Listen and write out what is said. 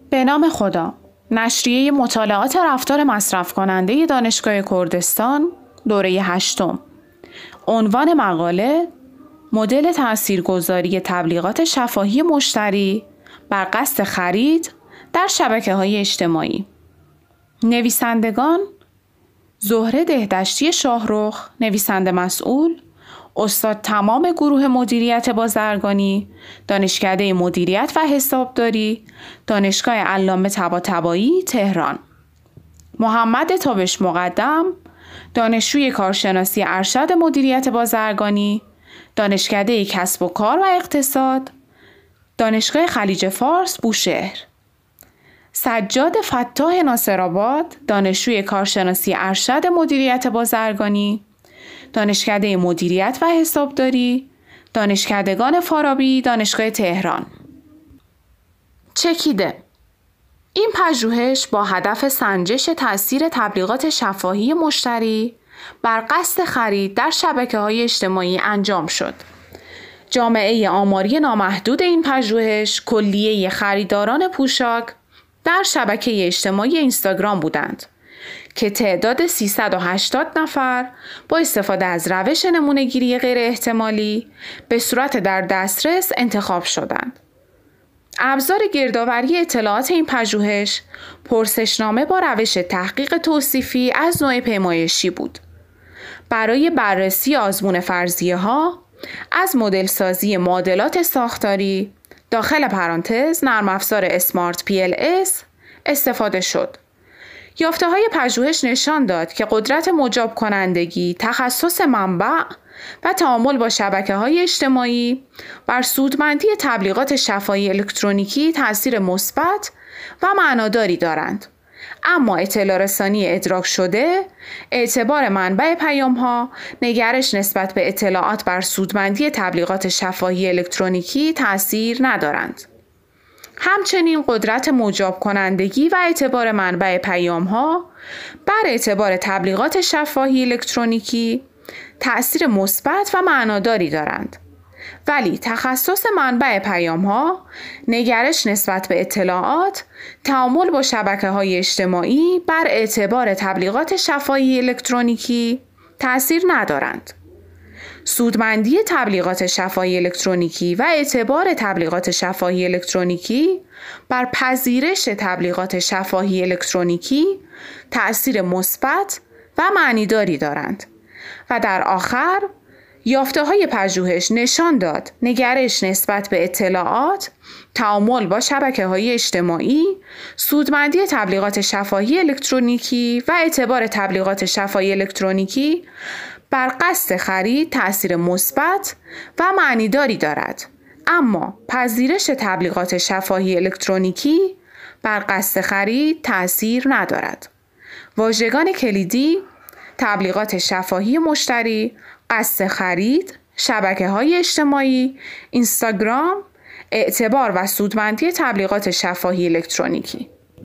به نام خدا. نشریه مطالعات رفتار مصرف کننده دانشگاه کردستان، دوره 8. عنوان مقاله: مدل تاثیرگذاری تبلیغات شفاهی مشتری بر قصد خرید در شبکه‌های اجتماعی. نویسندگان: زهره دهدشتی شاهرخ، نویسنده مسئول، استاد تمام گروه مدیریت بازرگانی، دانشکده مدیریت و حسابداری، دانشگاه علامه طباطبایی، تهران. محمد تابش مقدم، دانشجوی کارشناسی ارشد مدیریت بازرگانی، دانشکده کسب و کار و اقتصاد، دانشگاه خلیج فارس، بوشهر. سجاد فتاح ناصرآباد، دانشجوی کارشناسی ارشد مدیریت بازرگانی، دانشکده مدیریت و حسابداری، دانشکدگان فارابی، دانشگاه تهران. چکیده: این پژوهش با هدف سنجش تأثیر تبلیغات شفاهی مشتری بر قصد خرید در شبکه‌های اجتماعی انجام شد. جامعه آماری نامحدود این پژوهش کلیه خریداران پوشاک در شبکه اجتماعی اینستاگرام بودند که تعداد 380 نفر با استفاده از روش نمونه‌گیری غیر احتمالی به صورت در دسترس انتخاب شدند. ابزار گردآوری اطلاعات این پژوهش پرسشنامه با روش تحقیق توصیفی از نوع پیمایشی بود. برای بررسی آزمون فرضیه‌ها از مدل سازی معادلات ساختاری داخل پرانتز نرم افزار اسمارت PLS استفاده شد. یافته‌های پژوهش نشان داد که قدرت مجاب کنندگی، تخصص منبع و تعامل با شبکه‌های اجتماعی بر سودمندی تبلیغات شفاهی الکترونیکی تأثیر مثبت و معناداری دارند. اما اطلاع رسانی ادراک شده، اعتبار منبع پیام‌ها، نگرش نسبت به اطلاعات بر سودمندی تبلیغات شفاهی الکترونیکی تأثیر ندارند. همچنین قدرت مجاب کنندگی و اعتبار منبع پیام‌ها بر اعتبار تبلیغات شفاهی الکترونیکی تأثیر مثبت و معناداری دارند. ولی تخصص منبع پیام‌ها، نگرش نسبت به اطلاعات، تعامل با شبکه‌های اجتماعی بر اعتبار تبلیغات شفاهی الکترونیکی تأثیر ندارند. سودمندی تبلیغات شفاهی الکترونیکی و اعتبار تبلیغات شفاهی الکترونیکی بر پذیرش تبلیغات شفاهی الکترونیکی تأثیر مثبت و معنیداری دارند. و در آخر یافته‌های پژوهش نشان داد نگرش نسبت به اطلاعات، تعامل با شبکه‌های اجتماعی، سودمندی تبلیغات شفاهی الکترونیکی و اعتبار تبلیغات شفاهی الکترونیکی بر قصد خرید تأثیر مثبت و معنیداری دارد، اما پذیرش تبلیغات شفاهی الکترونیکی بر قصد خرید تأثیر ندارد. واژگان کلیدی: تبلیغات شفاهی مشتری، قصد خرید، شبکه‌های اجتماعی، اینستاگرام، اعتبار و سودمندی تبلیغات شفاهی الکترونیکی.